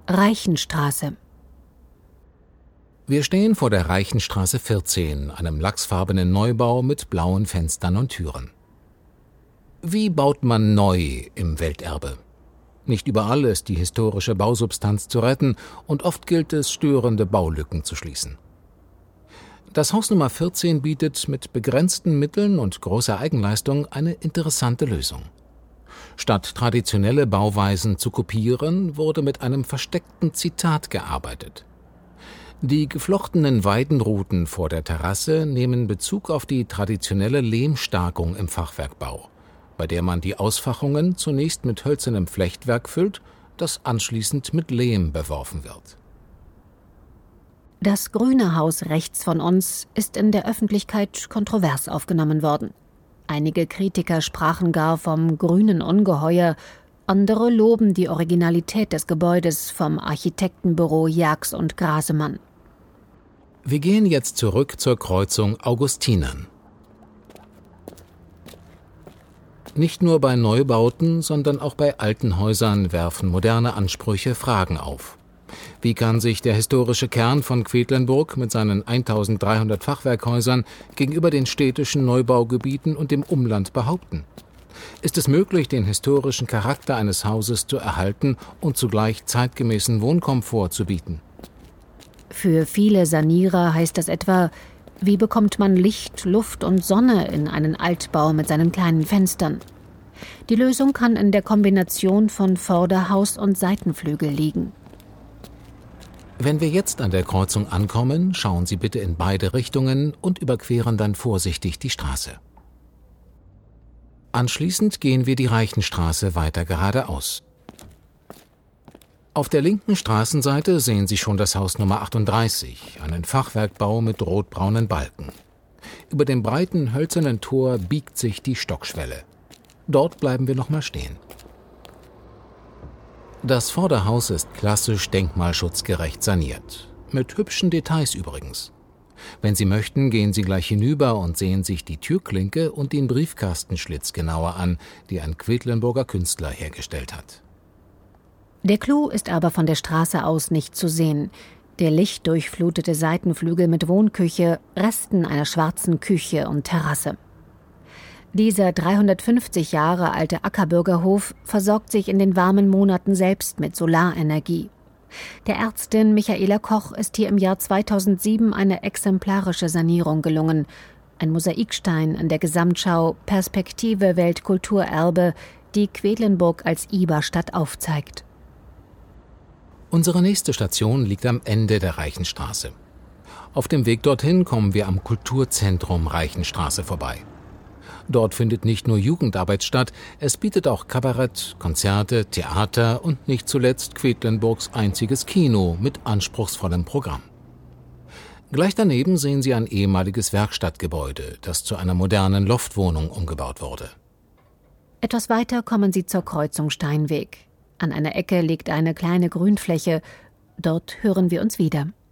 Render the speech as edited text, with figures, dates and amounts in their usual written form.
Reichenstraße. Wir stehen vor der Reichenstraße 14, einem lachsfarbenen Neubau mit blauen Fenstern und Türen. Wie baut man neu im Welterbe? Nicht überall ist die historische Bausubstanz zu retten und oft gilt es, störende Baulücken zu schließen. Das Haus Nummer 14 bietet mit begrenzten Mitteln und großer Eigenleistung eine interessante Lösung. Statt traditionelle Bauweisen zu kopieren, wurde mit einem versteckten Zitat gearbeitet. Die geflochtenen Weidenruten vor der Terrasse nehmen Bezug auf die traditionelle Lehmstarkung im Fachwerkbau, bei der man die Ausfachungen zunächst mit hölzernem Flechtwerk füllt, das anschließend mit Lehm beworfen wird. Das grüne Haus rechts von uns ist in der Öffentlichkeit kontrovers aufgenommen worden. Einige Kritiker sprachen gar vom grünen Ungeheuer, andere loben die Originalität des Gebäudes vom Architektenbüro Jerks und Grasemann. Wir gehen jetzt zurück zur Kreuzung Augustinern. Nicht nur bei Neubauten, sondern auch bei alten Häusern werfen moderne Ansprüche Fragen auf. Wie kann sich der historische Kern von Quedlinburg mit seinen 1300 Fachwerkhäusern gegenüber den städtischen Neubaugebieten und dem Umland behaupten? Ist es möglich, den historischen Charakter eines Hauses zu erhalten und zugleich zeitgemäßen Wohnkomfort zu bieten? Für viele Sanierer heißt das etwa, wie bekommt man Licht, Luft und Sonne in einen Altbau mit seinen kleinen Fenstern? Die Lösung kann in der Kombination von Vorderhaus und Seitenflügel liegen. Wenn wir jetzt an der Kreuzung ankommen, schauen Sie bitte in beide Richtungen und überqueren dann vorsichtig die Straße. Anschließend gehen wir die Reichenstraße weiter geradeaus. Auf der linken Straßenseite sehen Sie schon das Haus Nummer 38, einen Fachwerkbau mit rotbraunen Balken. Über dem breiten hölzernen Tor biegt sich die Stockschwelle. Dort bleiben wir nochmal stehen. Das Vorderhaus ist klassisch denkmalschutzgerecht saniert. Mit hübschen Details übrigens. Wenn Sie möchten, gehen Sie gleich hinüber und sehen sich die Türklinke und den Briefkastenschlitz genauer an, die ein Quedlinburger Künstler hergestellt hat. Der Clou ist aber von der Straße aus nicht zu sehen. Der lichtdurchflutete Seitenflügel mit Wohnküche, Resten einer schwarzen Küche und Terrasse. Dieser 350 Jahre alte Ackerbürgerhof versorgt sich in den warmen Monaten selbst mit Solarenergie. Der Ärztin Michaela Koch ist hier im Jahr 2007 eine exemplarische Sanierung gelungen. Ein Mosaikstein an der Gesamtschau Perspektive Weltkulturerbe, die Quedlinburg als IBA-Stadt aufzeigt. Unsere nächste Station liegt am Ende der Reichenstraße. Auf dem Weg dorthin kommen wir am Kulturzentrum Reichenstraße vorbei. Dort findet nicht nur Jugendarbeit statt, es bietet auch Kabarett, Konzerte, Theater und nicht zuletzt Quedlinburgs einziges Kino mit anspruchsvollem Programm. Gleich daneben sehen Sie ein ehemaliges Werkstattgebäude, das zu einer modernen Loftwohnung umgebaut wurde. Etwas weiter kommen Sie zur Kreuzung Steinweg. An einer Ecke liegt eine kleine Grünfläche. Dort hören wir uns wieder.